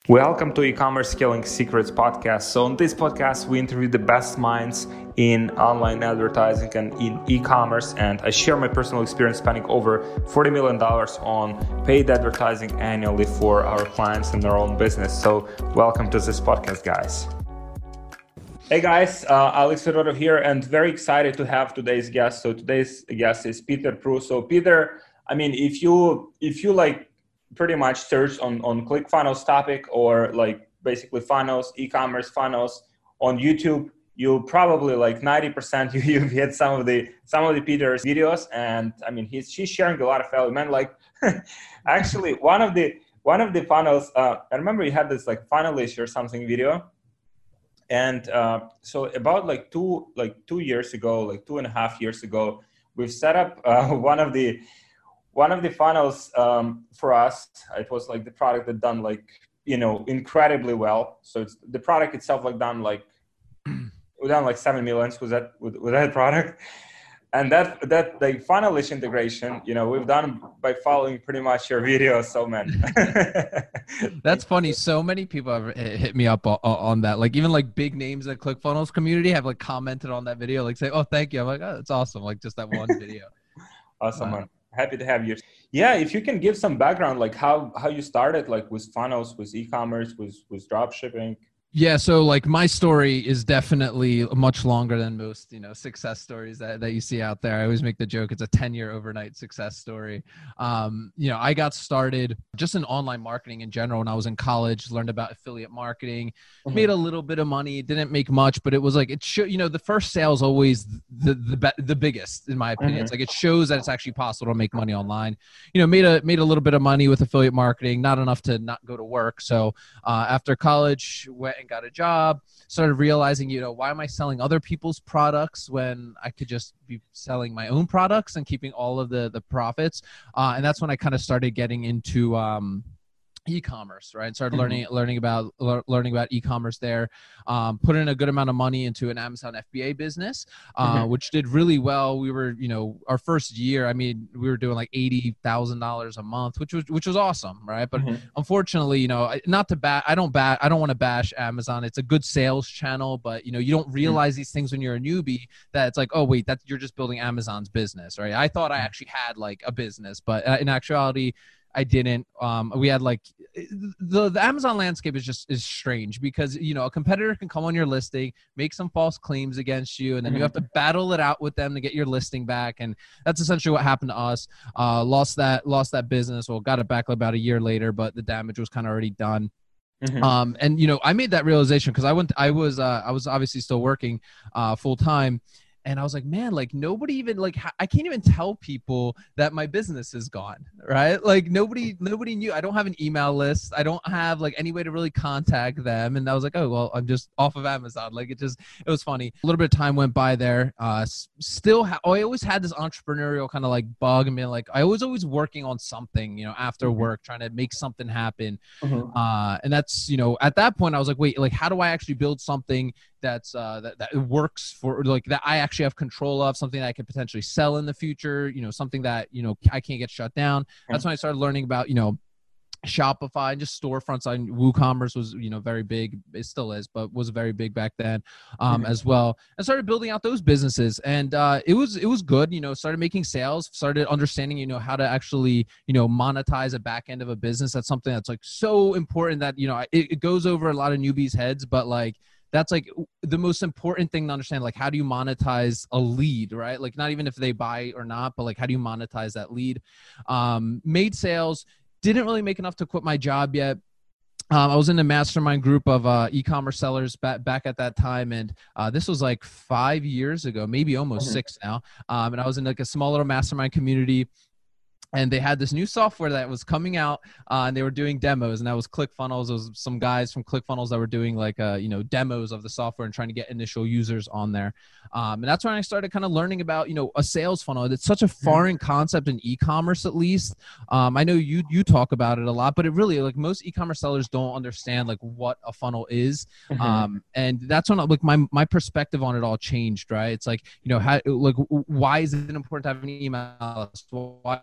Welcome to E-commerce Scaling Secrets podcast. So on this podcast, we interview the best minds in online advertising and in e-commerce, and I share my personal experience spending over $40 million on paid advertising annually for our clients in their own business. So welcome to this podcast, guys. Hey guys, Alex Ferraro here, and very excited to have today's guest. So today's guest is Peter Prus. So Peter, I mean, if you like pretty much search on ClickFunnels topic or like basically funnels, e-commerce funnels on YouTube, you'll probably like 90% you've hit some of the Peter's videos, and I mean she's sharing a lot of value, man. Like actually one of the funnels, I remember you had this like funnelish or something video, and so about like two years ago, like 2.5 years ago, we've set up one of the funnels for us. It was like the product that done like, incredibly well. So it's the product itself, like we done like 7 million with that product. And that the funnelish integration, we've done by following pretty much your videos. So man, that's funny. So many people have hit me up on that. Like even like big names in the ClickFunnels community have like commented on that video, like say, "Oh, thank you." I'm like, "Oh, that's awesome!" Like just that one video. Awesome, man. Happy to have you. Yeah, if you can give some background, like how you started, like with funnels, with e-commerce, with drop shipping. Yeah, so like my story is definitely much longer than most, success stories that you see out there. I always make the joke it's a 10-year overnight success story. I got started just in online marketing in general when I was in college, learned about affiliate marketing, made a little bit of money, didn't make much, but it was like, it should, the first sale is always the biggest in my opinion. It's like, it shows that it's actually possible to make money online. Made a little bit of money with affiliate marketing, not enough to not go to work. So after college, went and got a job, started realizing, why am I selling other people's products when I could just be selling my own products and keeping all of the profits? And that's when I kind of started getting into e-commerce, right? Started learning about e-commerce there. Put in a good amount of money into an Amazon FBA business, which did really well. We were, our first year, I mean, we were doing like $80,000 a month, which was awesome, right? But unfortunately, I don't want to bash Amazon. It's a good sales channel, but you don't realize these things when you're a newbie, that it's like, oh wait, you're just building Amazon's business, right? I thought I actually had like a business, but in actuality, I didn't. We had like the Amazon landscape is strange because, a competitor can come on your listing, make some false claims against you, and then you have to battle it out with them to get your listing back. And that's essentially what happened to us. Lost that business. Well, got it back about a year later, but the damage was kind of already done. And I made that realization because I was obviously still working full time. And I was like, man, like nobody even like, I can't even tell people that my business is gone, right? Like nobody knew. I don't have an email list. I don't have like any way to really contact them. And I was like, oh, well, I'm just off of Amazon. Like it was funny. A little bit of time went by there. I always had this entrepreneurial kind of like bug and being like, I was always working on something, after work, trying to make something happen. And that's, at that point I was like, wait, like how do I actually build something that's that works for, like, that I actually have control of, something that I could potentially sell in the future, something that, I can't get shut down. That's when I started learning about, Shopify and just storefronts on WooCommerce was, very big. It still is, but was very big back then as well. And started building out those businesses. And it was good, started making sales, started understanding, how to actually, monetize a back end of a business. That's something that's like so important that, it goes over a lot of newbies' heads, but like, that's like the most important thing to understand. Like, how do you monetize a lead, right? Like not even if they buy or not, but like, how do you monetize that lead? Made sales, didn't really make enough to quit my job yet. I was in a mastermind group of e-commerce sellers back at that time. And this was like 5 years ago, maybe almost 6 now. And I was in like a small little mastermind community. And they had this new software that was coming out, and they were doing demos, and that was ClickFunnels. There was some guys from ClickFunnels that were doing like, demos of the software and trying to get initial users on there. And that's when I started kind of learning about, a sales funnel. It's such a foreign concept in e-commerce, at least. I know you talk about it a lot, but it really, like, most e-commerce sellers don't understand like what a funnel is. And that's when like my perspective on it all changed, right? It's like, why is it important to have an email list? Why is it important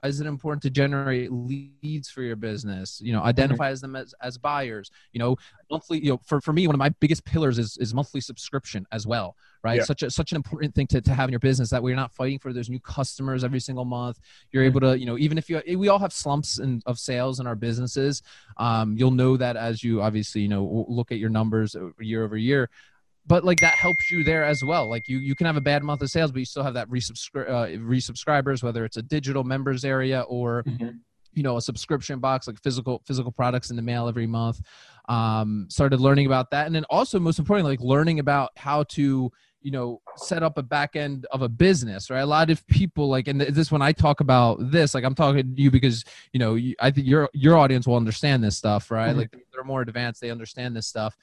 important to generate leads for your business, identify them as buyers, monthly, for me, one of my biggest pillars is monthly subscription as well, right? Yeah. Such an important thing to have in your business, that way you're not fighting for those new customers every single month. You're able to, even if we all have slumps of sales in our businesses. You'll know that as you obviously, look at your numbers year over year. But like that helps you there as well. Like you can have a bad month of sales, but you still have that resubscribers, whether it's a digital members area or, a subscription box, like physical products in the mail every month. Started learning about that. And then also, most importantly, like learning about how to, set up a back end of a business, right? A lot of people like, and this, when I talk about this, like I'm talking to you because, I think your audience will understand this stuff, right? Like they're more advanced. They understand this stuff.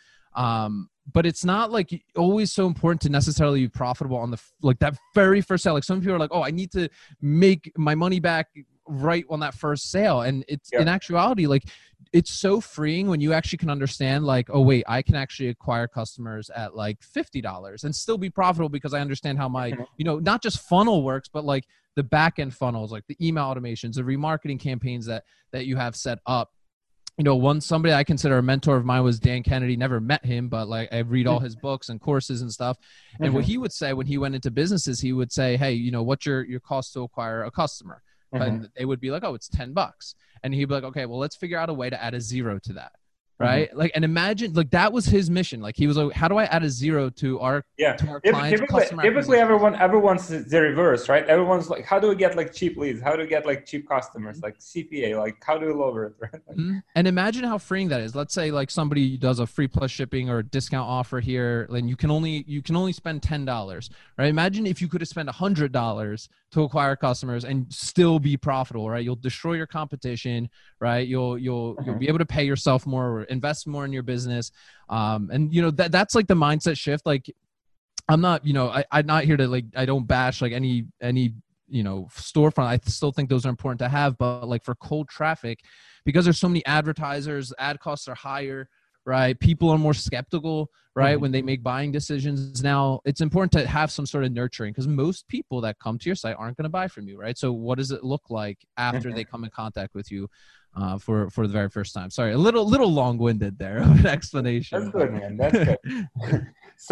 But it's not like always so important to necessarily be profitable on that very first sale. Like some people are like, oh, I need to make my money back right on that first sale. And it's in actuality, like it's so freeing when you actually can understand like, oh wait, I can actually acquire customers at like $50 and still be profitable because I understand how my, not just funnel works, but like the back end funnels, like the email automations, the remarketing campaigns that you have set up. Somebody I consider a mentor of mine was Dan Kennedy. Never met him, but like I read all his books and courses and stuff. And what he would say when he went into businesses, he would say, hey, what's your cost to acquire a customer? And they would be like, oh, it's $10. And he'd be like, okay, well, let's figure out a way to add a zero to that. Right. Like, and imagine like that was his mission. Like he was like, how do I add a zero to our clients? Typically everyone's the reverse, right? Everyone's like, how do we get like cheap leads? How do we get like cheap customers? Like CPA, like how do we lower it? Right? And imagine how freeing that is. Let's say like somebody does a free plus shipping or a discount offer here, and you can only spend $10, right? Imagine if you could have spent $100 to acquire customers and still be profitable, right? You'll destroy your competition, right? You'll be able to pay yourself more, or invest more in your business. And that's like the mindset shift. Like I'm not, I'm not here to like, I don't bash like any storefront. I still think those are important to have, but like for cold traffic, because there's so many advertisers, ad costs are higher, right? People are more skeptical, right? When they make buying decisions now, it's important to have some sort of nurturing, because most people that come to your site aren't going to buy from you, right? So what does it look like after they come in contact with you for the very first time? Sorry, a little long-winded there of an explanation. That's good, man. That's good.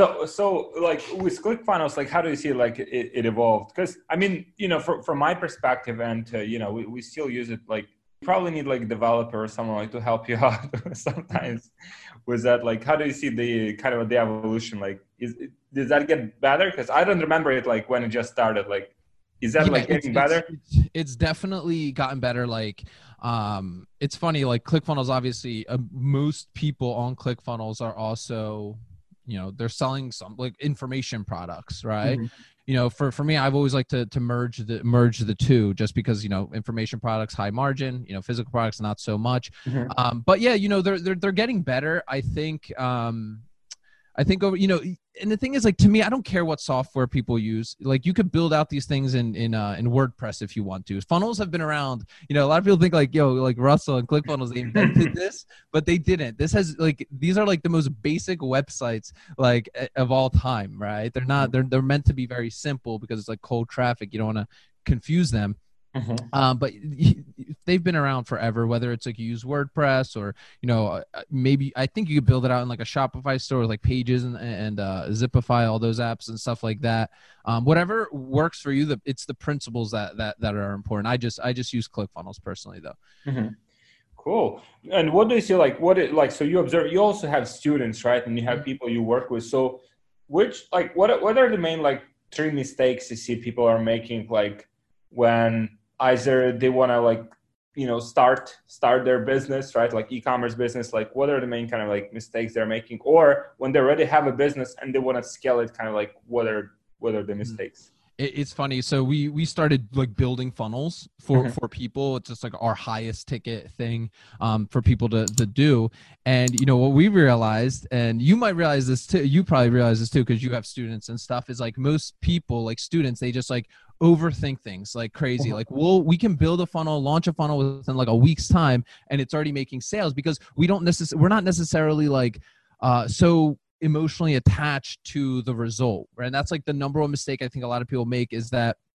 So like with ClickFunnels, like how do you see like it evolved? Because I mean, from my perspective, and we still use it. Like you probably need like a developer or someone like to help you out sometimes with that. Like how do you see the kind of the evolution? Like does that get better? Because I don't remember it like when it just started. Like is that like getting better? It's definitely gotten better. Like it's funny, like ClickFunnels, obviously most people on ClickFunnels are also, they're selling some like information products, right? For me, I've always liked to merge the two, just because, information products, high margin, physical products, not so much. But yeah, they're getting better. I think over, and the thing is, like, to me, I don't care what software people use. Like, you could build out these things in WordPress if you want to. Funnels have been around. A lot of people think like, like Russell and ClickFunnels, they invented this, but they didn't. This has these are like the most basic websites like of all time, right? They're not. They're meant to be very simple because it's like cold traffic. You don't want to confuse them. But they've been around forever, whether it's like you use WordPress or, maybe I think you could build it out in like a Shopify store, like Pages and Zipify, all those apps and stuff like that. Whatever works for you, it's the principles that are important. I just use ClickFunnels personally though. Cool. And what do you see so you observe, you also have students, right? And you have people you work with. So what are the main like 3 mistakes you see people are making, like when either they want to start their business, right? Like e-commerce business, like what are the main kind of like mistakes they're making, or when they already have a business and they want to scale it, kind of like what are the mistakes? It's funny. So we started like building funnels for people. It's just like our highest ticket thing for people to do. And what we realized, and you might realize this too, you probably realize this too, because you have students and stuff, is like most people, like students, they just like overthink things like crazy. Like we can build a funnel, launch a funnel within like a week's time, and it's already making sales because we're not necessarily like so emotionally attached to the result, right? And that's like the number one mistake I think a lot of people make, is that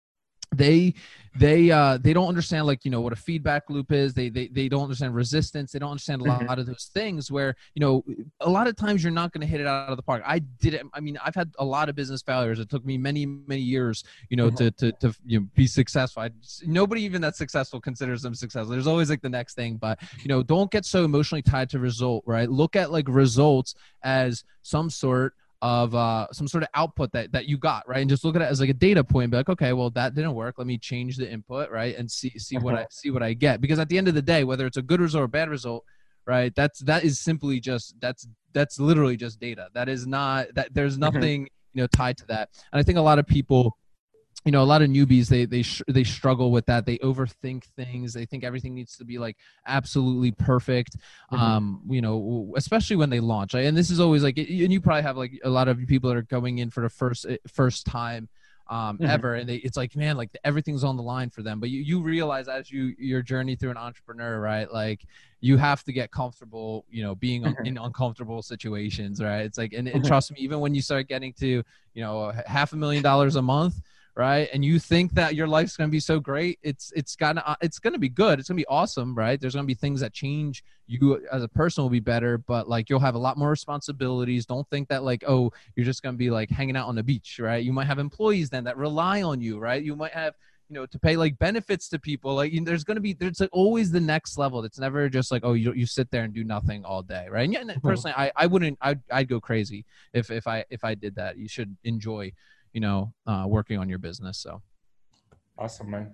they don't understand, like, you know, what a feedback loop is. They don't understand resistance. They don't understand a lot of those things where, you know, a lot of times you're not going to hit it out of the park. I did it. I mean, I've had a lot of business failures. It took me many years, you know, to you know, be successful. Nobody even that's successful considers them successful. There's always like the next thing, but, you know, don't get so emotionally tied to result, right? Look at like results as some sort of output that you got, right? And just look at it as like a data point and be like, okay, well, that didn't work. Let me change the input, right? And see what I get. Because at the end of the day, whether it's a good result or a bad result, right? That is simply just, that's literally just data. That is not, that there's nothing, you know, tied to that. And I think a lot of people, you know, a lot of newbies, they struggle with that. They overthink things. They think everything needs to be like absolutely perfect. You know, especially when they launch. And this is always like, and you probably have like a lot of people that are going in for the first time ever, and it's like, man, like everything's on the line for them. But you realize as your journey through an entrepreneur, right? Like you have to get comfortable, you know, being in uncomfortable situations, right? It's like, and trust me, even when you start getting to, you know, $500,000 a month, right? And you think that your life's going to be so great. It's going to be good. It's going to be awesome, right? There's going to be things that change you as a person will be better, but like you'll have a lot more responsibilities. Don't think that like, oh, you're just going to be like hanging out on the beach, right? You might have employees then that rely on you, right? You might have, you know, to pay like benefits to people. Like there's like always the next level. It's never just like, oh, you sit there and do nothing all day, right? And yeah, personally, I'd go crazy if I did that. You should enjoy, you know, working on your business. So awesome, man.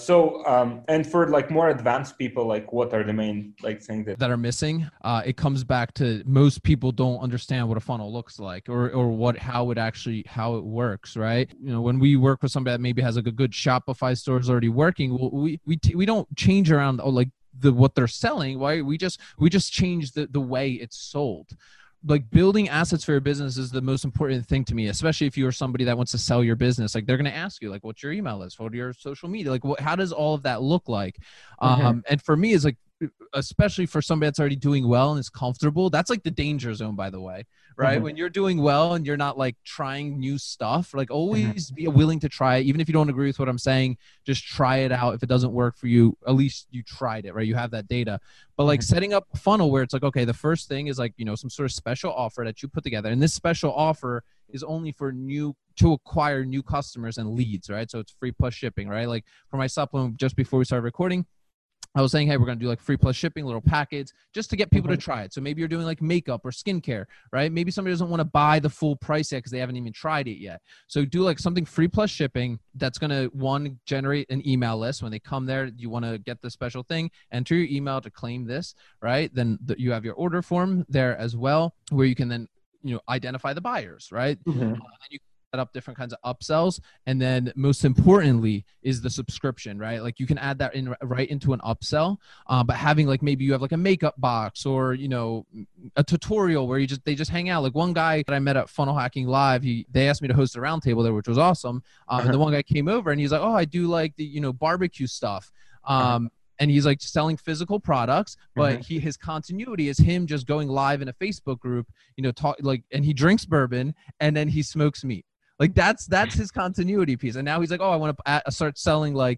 And for like more advanced people, like what are the main like things that are missing? It comes back to most people don't understand what a funnel looks like or how it works, right? You know, when we work with somebody that maybe has like a good Shopify store is already working, we don't change around like what they're selling. Why we just change the way it's sold. Like building assets for your business is the most important thing to me, especially if you're somebody that wants to sell your business. Like they're going to ask you like, what's your email list? What are your social media? Like how does all of that look like? And for me, it's like, especially for somebody that's already doing well and is comfortable, that's like the danger zone, by the way, right? When you're doing well and you're not like trying new stuff, like always be willing to try it. Even if you don't agree with what I'm saying, just try it out. If it doesn't work for you, at least you tried it, right? You have that data. But like setting up a funnel where it's like, okay, the first thing is like, you know, some sort of special offer that you put together. And this special offer is only for to acquire new customers and leads, right? So it's free plus shipping, right? Like for my supplement, just before we started recording, I was saying, hey, we're going to do like free plus shipping, little package, just to get people to try it. So maybe you're doing like makeup or skincare, right? Maybe somebody doesn't want to buy the full price yet because they haven't even tried it yet. So do like something free plus shipping that's going to, generate an email list. When they come there, you want to get the special thing, enter your email to claim this, right? Then you have your order form there as well, where you can then, you know, identify the buyers, right? And you up different kinds of upsells. And then most importantly is the subscription, right? Like you can add that in right into an upsell, but having like, maybe you have like a makeup box or, you know, a tutorial where they just hang out. Like one guy that I met at Funnel Hacking Live, they asked me to host a roundtable there, which was awesome. And the one guy came over and he's like, oh, I do like the, you know, barbecue stuff. And he's like selling physical products, but his continuity is him just going live in a Facebook group, you know, and he drinks bourbon and then he smokes meat. Like that's his continuity piece. And now he's like, oh, I want to start selling like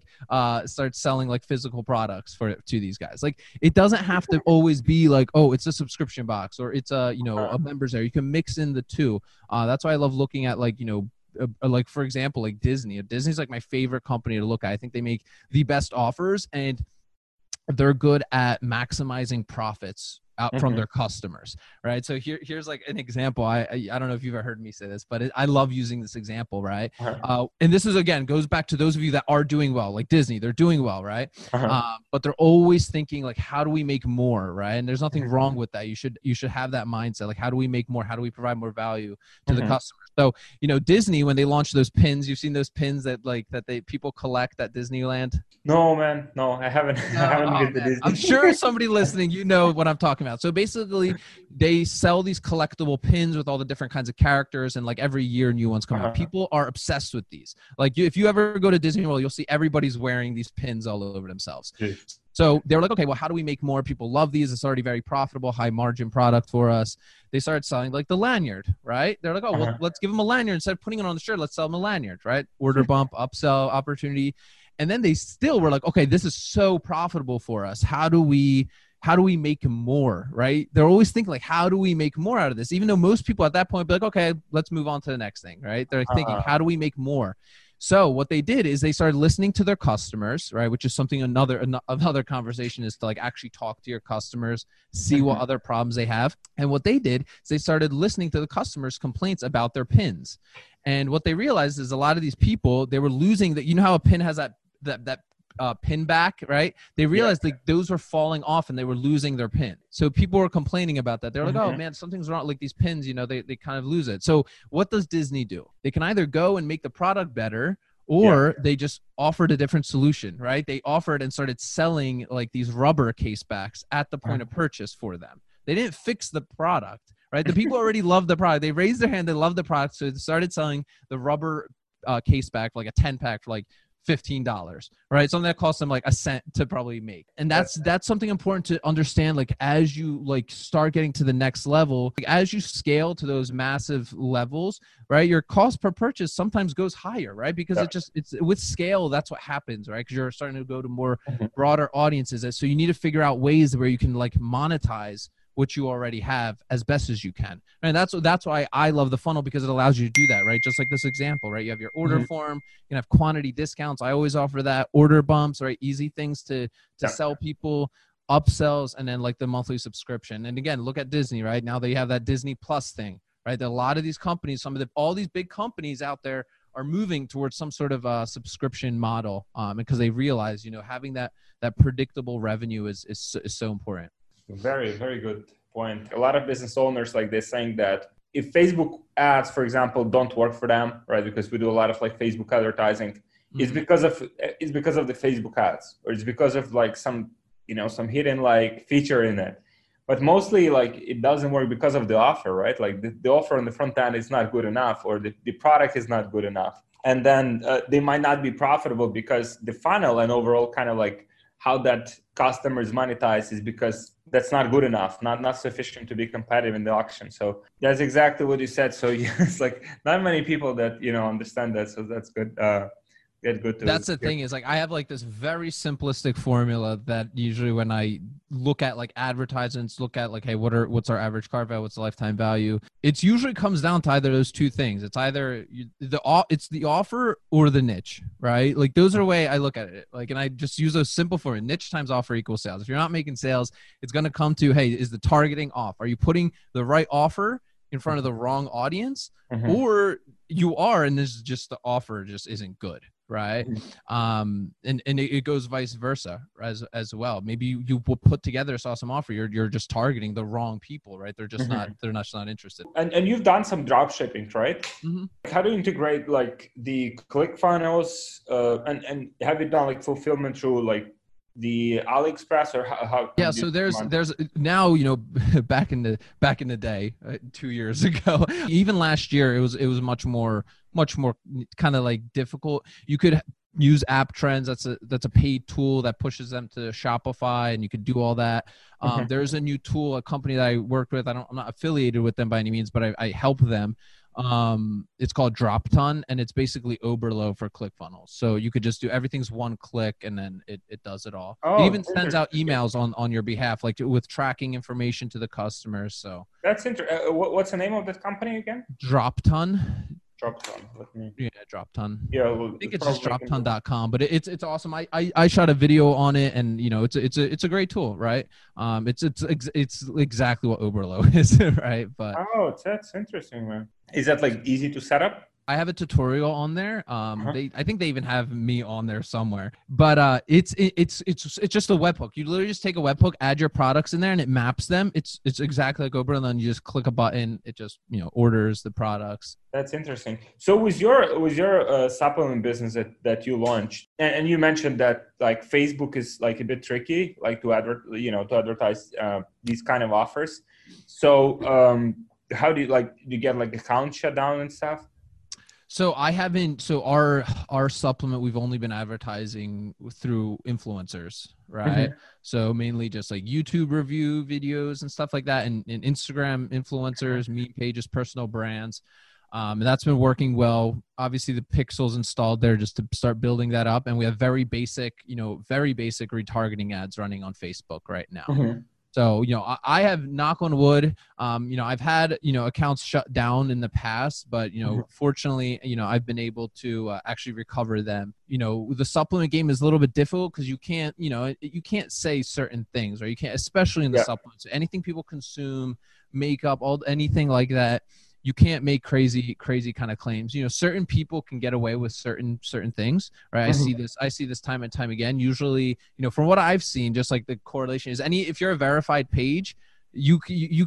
physical products to these guys. Like it doesn't have to always be like, oh, it's a subscription box or it's a, you know, a members area. You can mix in the two. That's why I love looking at like, you know, like for example, like Disney. Disney's like my favorite company to look at. I think they make the best offers and they're good at maximizing profits out from their customers, right? So here's like an example. I don't know if you've ever heard me say this, but I love using this example, right? And this is, again, goes back to those of you that are doing well, like Disney, they're doing well, right? But they're always thinking like, how do we make more, right? And there's nothing wrong with that. You should have that mindset. Like, how do we make more? How do we provide more value to the customer? So, you know, Disney, when they launched those pins, you've seen those pins that people collect at Disneyland? No, man. No, I haven't. I haven't been to Disney. I'm sure somebody listening, you know what I'm talking about. about. So basically they sell these collectible pins with all the different kinds of characters, and like every year new ones come out. People are obsessed with these. Like if you ever go to Disney World, you'll see everybody's wearing these pins all over themselves. Jeez. So they were like, okay, well, how do we make more? People love these. It's already very profitable, high margin product for us. They started selling like the lanyard, right? They're like, oh, well, let's give them a lanyard. Instead of putting it on the shirt, let's sell them a lanyard, right? Order bump, upsell opportunity. And then they still were like, okay, this is so profitable for us. How do we make more, right? They're always thinking like, how do we make more out of this? Even though most people at that point be like, okay, let's move on to the next thing, right? They're thinking, how do we make more? So what they did is they started listening to their customers, right? Which is something another conversation is to like actually talk to your customers, see what other problems they have. And what they did is they started listening to the customers' complaints about their pins. And what they realized is a lot of these people, they were losing that. You know how a pin has that pin back, right? They realized like those were falling off and they were losing their pin. So people were complaining about that. They're like, oh man, something's wrong. Like these pins, you know, they kind of lose it. So what does Disney do? They can either go and make the product better, or they just offered a different solution, right? They offered and started selling like these rubber case backs at the point of purchase for them. They didn't fix the product, right? The people already loved the product. They raised their hand. They loved the product. So they started selling the rubber case back, like a 10 pack for like $15, right? Something that costs them like a cent to probably make. And that's something important to understand. Like as you like start getting to the next level, like as you scale to those massive levels, right? Your cost per purchase sometimes goes higher, right? Because it's with scale, that's what happens, right? Because you're starting to go to more broader audiences. So you need to figure out ways where you can like monetize what you already have as best as you can. And that's why I love the funnel, because it allows you to do that, right? Just like this example, right? You have your order form, you can have quantity discounts. I always offer that, order bumps, right? Easy things to sell people, upsells, and then like the monthly subscription. And again, look at Disney, right? Now they have that Disney Plus thing, right? A lot of these companies, all these big companies out there are moving towards some sort of a subscription model, because they realize, you know, having that predictable revenue is so important. Very, very good point. A lot of business owners, like they're saying that if Facebook ads, for example, don't work for them, right? Because we do a lot of like Facebook advertising, it's because of the Facebook ads, or it's because of like some hidden like feature in it. But mostly like it doesn't work because of the offer, right? Like the offer on the front end is not good enough, or the product is not good enough. And then they might not be profitable because the funnel and overall kind of like how that customers monetize is because that's not good enough, not sufficient to be competitive in the auction. So that's exactly what you said. So it's like not many people that, you know, understand that. So that's good. That's the thing is like, I have like this very simplistic formula that usually when I look at like advertisements, look at like, hey, what's our average cart value? What's the lifetime value? It's usually comes down to either those two things. It's either it's the offer or the niche, right? Like those are the way I look at it. Like, and I just use those simple for niche times offer equals sales. If you're not making sales, it's going to come to, hey, is the targeting off? Are you putting the right offer in front of the wrong audience, or you are, and this is just the offer just isn't good, right? And it goes vice versa as well. Maybe you will put together a awesome offer. You're just targeting the wrong people, right? They're just not interested. And you've done some drop shipping, right? How do you integrate like the ClickFunnels and have you done like fulfillment through like the AliExpress, or how? Yeah, so there's now, you know, back in the day, 2 years ago, even last year, it was much more kind of like difficult. You could use App Trends. That's a paid tool that pushes them to Shopify, and you could do all that. There's a new tool, a company that I worked with. I'm not affiliated with them by any means, but I help them. It's called DropTon, and it's basically Oberlo for ClickFunnels. So you could just do everything's one click, and then it does it all. It even sends out emails on your behalf, like with tracking information to the customers. So that's interesting. What's the name of that company again? DropTon. DropTon. Yeah, DropTon. Yeah, I think it's just dropton.com, but it's awesome. I shot a video on it, and you know, it's a great tool, right? It's exactly what Oberlo is, right? But that's interesting, man. Is that like easy to set up? I have a tutorial on there. Uh-huh. I think they even have me on there somewhere. But it's just a webhook. You literally just take a webhook, add your products in there, and it maps them. It's exactly like Uber, and then you just click a button. It just orders the products. That's interesting. So with your supplement business that you launched, and you mentioned that like Facebook is like a bit tricky, like to advertise these kind of offers. So how do you get like accounts shut down and stuff? So I haven't. So our supplement, we've only been advertising through influencers, right? Mm-hmm. So mainly just like YouTube review videos and stuff like that, and Instagram influencers, meme pages, personal brands. And that's been working well. Obviously, the pixels installed there just to start building that up, and we have very basic retargeting ads running on Facebook right now. Mm-hmm. So, I have, knock on wood, I've had, accounts shut down in the past, but, fortunately, I've been able to actually recover them. The supplement game is a little bit difficult because you can't say certain things, or you can't, especially in the supplements, anything people consume, makeup, anything like that. You can't make crazy kind of claims. Certain people can get away with certain things, right? Mm-hmm. I see this time and time again. Usually, from what I've seen, just like the correlation is if you're a verified page, you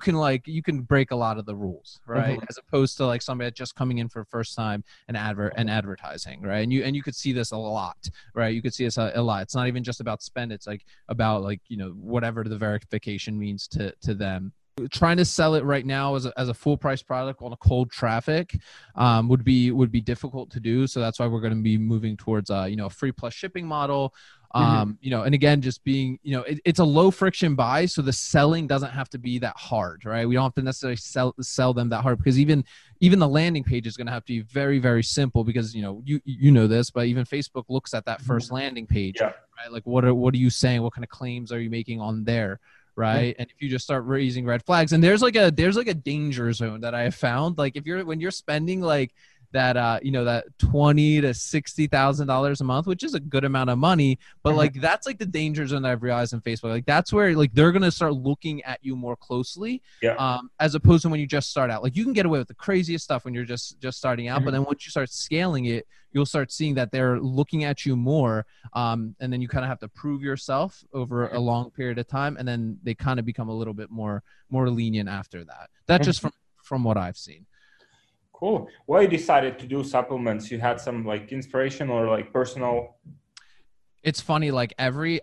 can break a lot of the rules, right? Mm-hmm. As opposed to like somebody that's just coming in for the first time and advertising, right? And you could see this a lot, right? You could see this a lot. It's not even just about spend. It's like about whatever the verification means to them. Trying to sell it right now as a full price product on a cold traffic would be difficult to do. So that's why we're going to be moving towards a free plus shipping model. And again, just being, it's a low friction buy. So the selling doesn't have to be that hard, right? We don't have to necessarily sell them that hard, because even the landing page is going to have to be very, very simple, because, you know this, but even Facebook looks at that first landing page, right? Like what are you saying? What kind of claims are you making on there? Right. And if you just start raising red flags, and there's like a danger zone that I have found, like when you're spending like that, that $20,000 to $60,000 a month, which is a good amount of money, but like, that's like the danger zone that I've realized in Facebook. Like that's where like they're going to start looking at you more closely, as opposed to when you just start out. Like you can get away with the craziest stuff when you're just starting out, but then once you start scaling it, you'll start seeing that they're looking at you more. And then you kind of have to prove yourself over a long period of time. And then they kind of become a little bit more lenient after that. That's just from what I've seen. Cool. Why you decided to do supplements? You had some like inspiration or like personal? It's funny, like this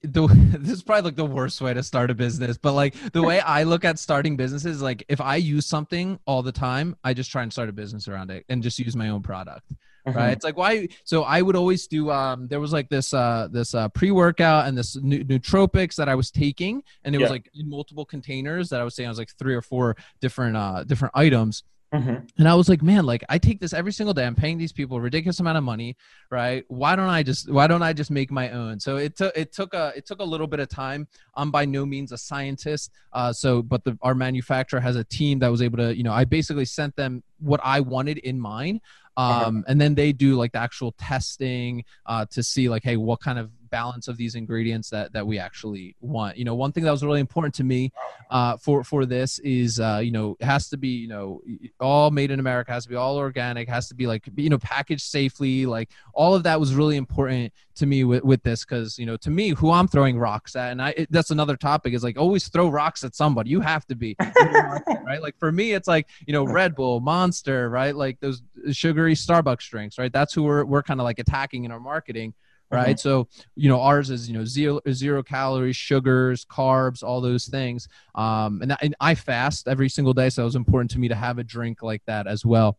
is probably like the worst way to start a business, but like the way I look at starting businesses, like if I use something all the time, I just try and start a business around it and just use my own product. Right. It's like, why? So I would always do, there was like this pre-workout and this nootropics that I was taking, and it was like in multiple containers that I was saying, I was like 3 or 4 different items. And I was like, man, like I take this every single day. I'm paying these people a ridiculous amount of money, right? Why don't I just make my own? So it took a little bit of time. I'm by no means a scientist. But our manufacturer has a team that was able to, I basically sent them what I wanted in mind. And then they do like the actual testing to see like, hey, what kind of balance of these ingredients that we actually want. One thing that was really important to me for this is, it has to be, all made in America, has to be all organic, has to be like, packaged safely. Like all of that was really important to me with this. Cause to me, who I'm throwing rocks at, and that's another topic, is like always throw rocks at somebody. You have to be, right? Like for me, it's like, Red Bull, Monster, right? Like those sugary Starbucks drinks, right? That's who we're kind of like attacking in our marketing. Right. So, ours is, zero calories, sugars, carbs, all those things. And I fast every single day. So it was important to me to have a drink like that as well.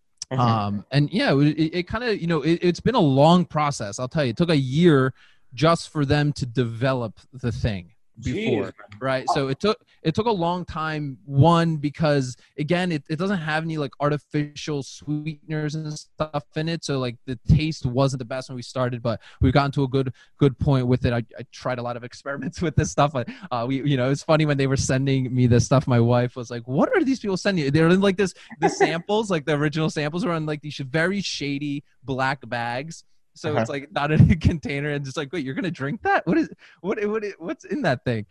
And yeah, it kind of, it's been a long process. I'll tell you, it took a year just for them to develop the thing before. Right. So it took a long time, one, because again, it doesn't have any like artificial sweeteners and stuff in it. So like the taste wasn't the best when we started, but we've gotten to a good point with it. I tried a lot of experiments with this stuff. It's funny when they were sending me this stuff, my wife was like, what are these people sending you? They're in like the samples, like the original samples were in like these very shady black bags. So it's like not in a container, and just like, wait, you're gonna drink that? What's in that thing?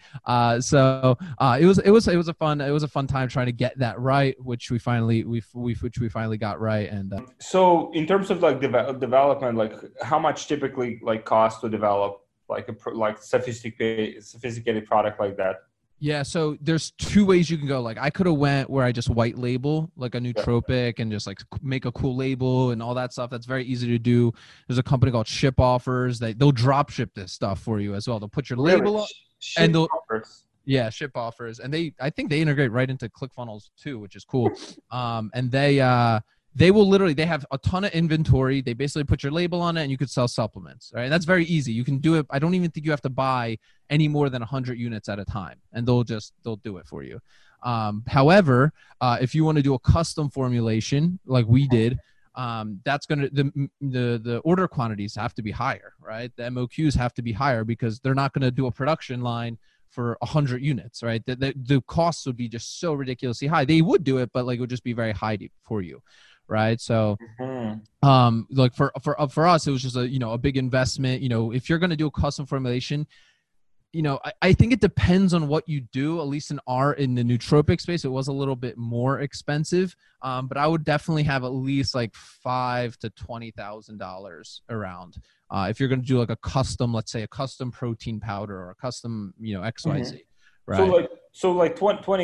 It was a fun time trying to get that right, which we finally got right. And so in terms of like development, like how much typically like cost to develop like like sophisticated product like that? yeah, so there's two ways you can go. Like I could have went where I just white label like a nootropic and just like make a cool label and all that stuff. That's very easy to do. There's a company called Ship Offers. They'll drop ship this stuff for you as well. They'll put your label up and they'll Ship Offers. And I think they integrate right into ClickFunnels too, which is cool. And they will literally, they have a ton of inventory. They basically put your label on it and you could sell supplements, right? And that's very easy. You can do it. I don't even think you have to buy any more than 100 units at a time, and they'll do it for you. However, if you want to do a custom formulation like we did, that's going to, the order quantities have to be higher, right? The MOQs have to be higher because they're not going to do a production line for 100 units, right? The costs would be just so ridiculously high. They would do it, but like it would just be very high for you. Right. So, like for us, it was just a big investment. If you're going to do a custom formulation, I think it depends on what you do. At least in the nootropic space, it was a little bit more expensive. But I would definitely have at least like $5,000 to $20,000 around. If you're going to do like a custom, let's say a custom protein powder or a custom, XYZ. Right. So like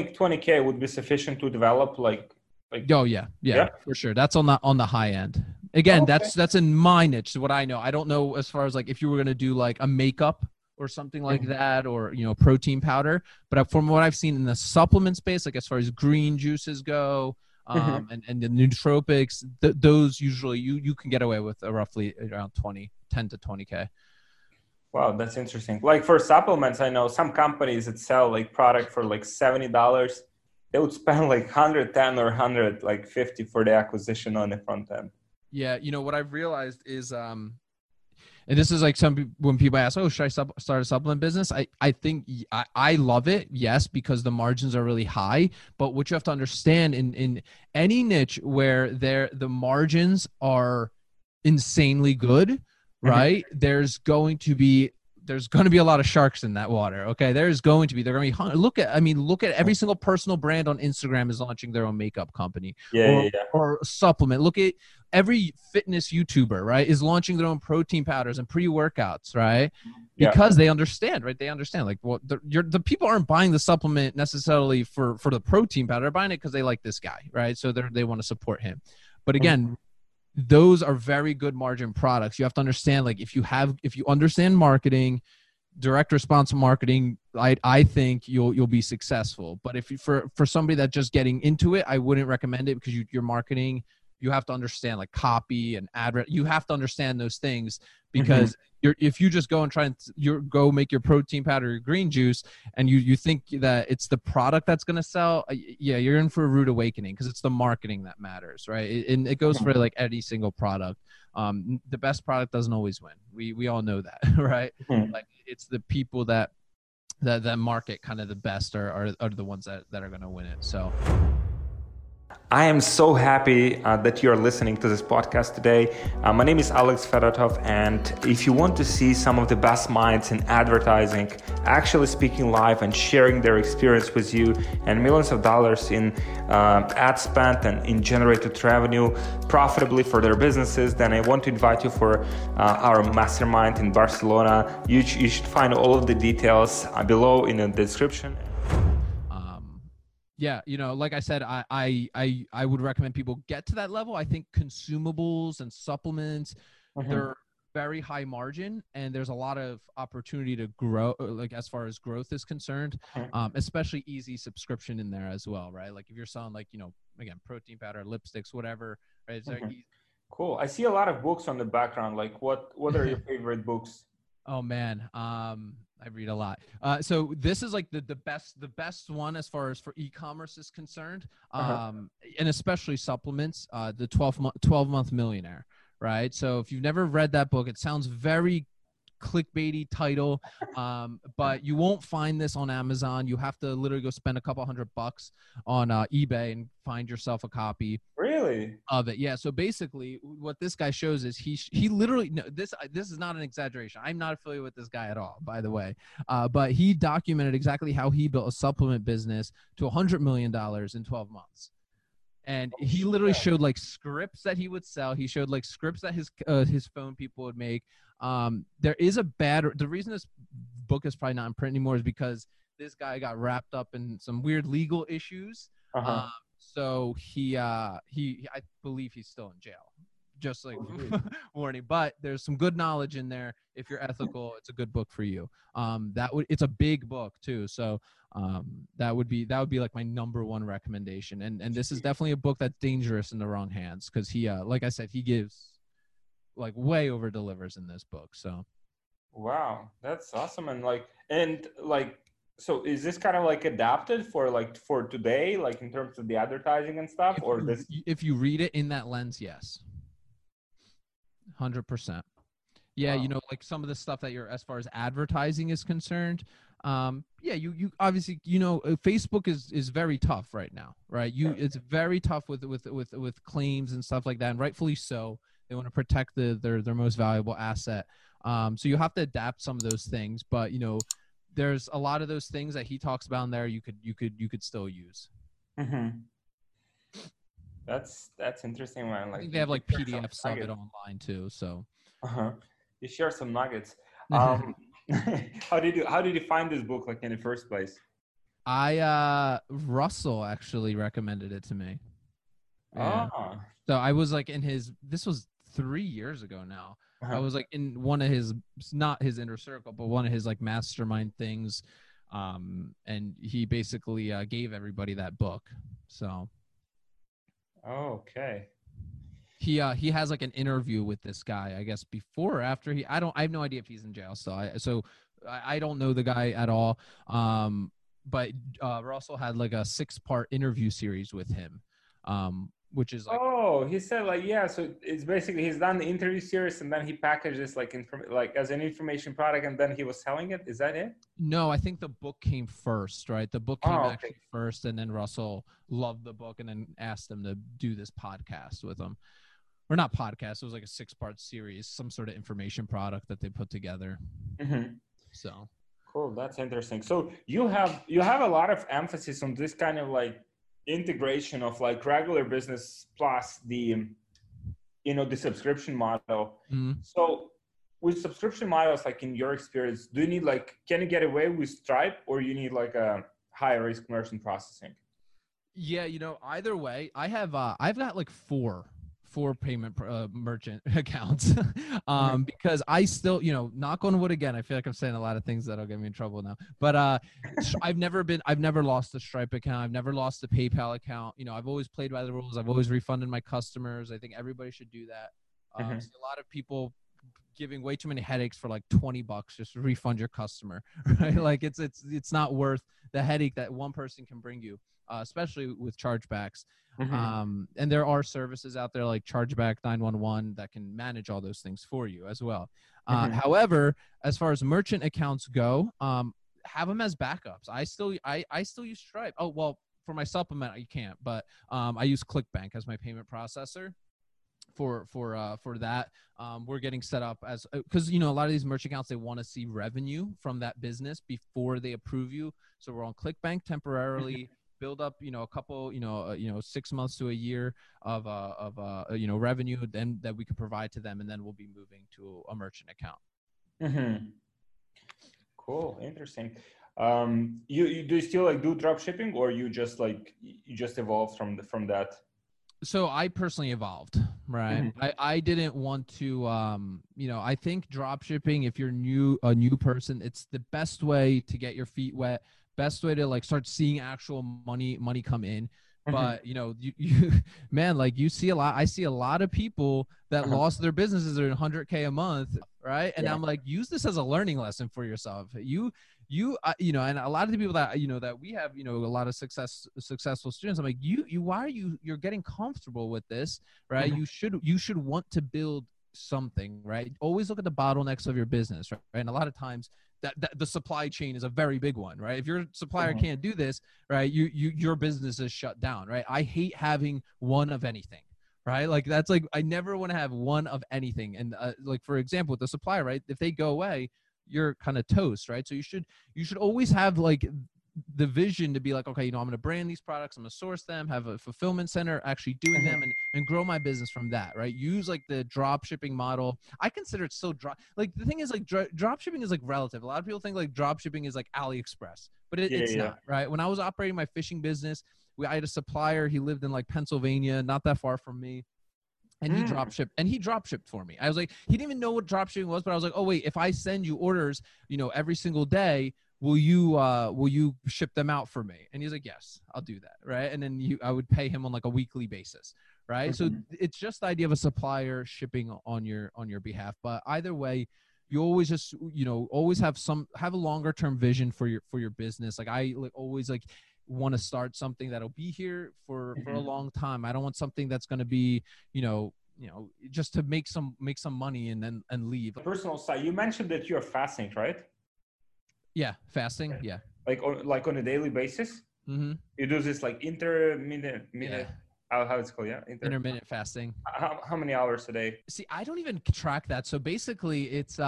20K would be sufficient to develop like. Oh yeah, for sure. That's on the high end. Again, that's in my niche. What I know, I don't know as far as like if you were gonna do like a makeup or something like that, or protein powder. But from what I've seen in the supplement space, like as far as green juices go, and the nootropics, those usually you can get away with roughly around 10 to 20K. Wow, that's interesting. Like for supplements, I know some companies that sell like product for like $70. They would spend like 110 or 150 for the acquisition on the front end. Yeah, what I've realized is, and this is like when people ask, "Oh, should I start a supplement business?" I think I love it, yes, because the margins are really high. But what you have to understand in any niche where the margins are insanely good, right? There's going to be a lot of sharks in that water. Okay. They're going to be hungry. Look at every single personal brand on Instagram is launching their own makeup company or supplement. Look at every fitness YouTuber, right, is launching their own protein powders and pre-workouts, right? Because they understand, right? They understand like, well, the people aren't buying the supplement necessarily for the protein powder. They're buying it because they like this guy, right? So they want to support him. But again, those are very good margin products. You have to understand, like if you understand marketing, direct response marketing, I think you'll be successful. But if for somebody that's just getting into it, I wouldn't recommend it because your marketing, you have to understand like copy and you have to understand those things because if you just go and go make your protein powder, your green juice, and you think that it's the product that's going to sell, you're in for a rude awakening because it's the marketing that matters, right? And it goes for like any single product. The best product doesn't always win. We all know that, right? Like it's the people that market kind of the best are the ones that are going to win it. So I am so happy that you are listening to this podcast today. My name is Alex Fedotov, and if you want to see some of the best minds in advertising actually speaking live and sharing their experience with you and millions of dollars in ad spend and in generated revenue profitably for their businesses, then I want to invite you for our mastermind in Barcelona. You should find all of the details below in the description. Yeah, like I said, I would recommend people get to that level. I think consumables and supplements, they're very high margin, and there's a lot of opportunity to grow, like as far as growth is concerned, especially easy subscription in there as well, right? Like if you're selling like, again, protein powder, lipsticks, whatever, right? It's very easy. Cool. I see a lot of books on the background. Like what are your favorite books? Oh man. I read a lot. So this is like the best one as far as for e-commerce is concerned. And especially supplements, the 12-month millionaire, right? So if you've never read that book, it sounds very clickbaity title, but you won't find this on Amazon. You have to literally go spend a couple $100 on eBay and find yourself a copy. Really? really? of it. Yeah. So basically what this guy shows is he literally, no, this is not an exaggeration. I'm not affiliated with this guy at all, by the way. But he documented exactly how he built a supplement business to $100 million in 12 months. And he literally showed like scripts that he would sell. He showed like scripts that his phone people would make. The reason this book is probably not in print anymore is because this guy got wrapped up in some weird legal issues. So I believe he's still in jail. Just like warning, but there's some good knowledge in there. If you're ethical, it's a good book for you. It's a big book too. So that would be like my number one recommendation. And this is definitely a book that's dangerous in the wrong hands, because he, like I said, he gives like way over delivers in this book. So wow, that's awesome. And so is this kind of like adapted for today, like in terms of the advertising and stuff, if you read it in that lens, yes. 100%. Yeah. Wow. Like some of the stuff that as far as advertising is concerned. You obviously, Facebook is very tough right now, right? It's very tough with claims and stuff like that. And rightfully so. They want to protect their most valuable asset. So you have to adapt some of those things, but there's a lot of those things that he talks about in there. You could still use. Mm-hmm. That's interesting, man. I think they have like PDFs of it online too. So you share some nuggets. How did you find this book, like, in the first place? Russell actually recommended it to me. Yeah. So I was like this was 3 years ago now. I was like in one of his, not his inner circle, but one of his like mastermind things. And he basically gave everybody that book. So okay. He has like an interview with this guy, I guess before or after I have no idea if he's in jail still. I don't know the guy at all. But Russell had like a 6-part interview series with him, which is like, he said like, yeah, so it's basically he's done the interview series and then he packaged this like as an information product and then he was selling it. Is that it? No, I think the book came first, right? The book came actually first, and then Russell loved the book and then asked him to do this podcast with him. Or not podcast, it was like a 6-part series, some sort of information product that they put together. Mm-hmm. So cool, that's interesting. So you have a lot of emphasis on this kind of like integration of like regular business plus the the subscription model. Mm-hmm. So with subscription models, like in your experience, do you need can you get away with Stripe, or you need like a higher risk merchant processing? Yeah, either way, I've got like four payment merchant accounts because I still, knock on wood again, I feel like I'm saying a lot of things that'll get me in trouble now, but I've never lost a Stripe account. I've never lost a PayPal account. I've always played by the rules. I've always refunded my customers. I think everybody should do that. See a lot of people giving way too many headaches for like $20 just to refund your customer, right? Like it's not worth the headache that one person can bring you, especially with chargebacks. And there are services out there like Chargeback 911 that can manage all those things for you as well. However, as far as merchant accounts go, have them as backups. I still use Stripe. Oh, well, for my supplement, you can't, but I use ClickBank as my payment processor. For that, we're getting set up as, because a lot of these merchant accounts, they want to see revenue from that business before they approve you. So we're on ClickBank temporarily, build up a couple 6 months to a year of revenue then that we could provide to them, and then we'll be moving to a merchant account. Cool, interesting. You do you still do drop shipping, or you just evolved from that? So I personally evolved, right? I didn't want to, I think drop shipping, if you're a new person, it's the best way to get your feet wet, best way to like start seeing actual money come in. But you man, like I see a lot of people that lost their businesses are $100K a month, right? And I'm like, use this as a learning lesson for yourself. And a lot of the people that that we have, a lot of successful students, I'm like, you're getting comfortable with this, right? You should want to build something, right? Always look at the bottlenecks of your business, right? And a lot of times that the supply chain is a very big one, right? If your supplier can't do this, right, your business is shut down, right? I hate having one of anything, right? Like that's like, I never want to have one of anything. And like, for example, with the supplier, right? If they go away, you're kind of toast, right? So you should always have like the vision to be like, okay, I'm going to brand these products, I'm going to source them, have a fulfillment center actually doing them, and grow my business from that, right? Use like the drop shipping model. I consider it still like the thing is like drop shipping is like relative. A lot of people think like drop shipping is like AliExpress, but it's not, right? When I was operating my fishing business, I had a supplier. He lived in like Pennsylvania, not that far from me. And he drop shipped for me. I was like, he didn't even know what drop shipping was, but I was like, oh wait, if I send you orders, every single day, will you ship them out for me? And he's like, yes, I'll do that. Right. And then I would pay him on like a weekly basis. Right. So it's just the idea of a supplier shipping on your behalf. But either way, you always just, always have a longer term vision for your business. Like I always want to start something that'll be here for a long time. I don't want something that's going to be, just to make some money and leave. Personal side, you mentioned that you're fasting, right? Yeah, fasting. Yeah, like on a daily basis. You do this like intermittent. How it's called? Yeah, intermittent fasting. How many hours a day? See, I don't even track that. So basically, it's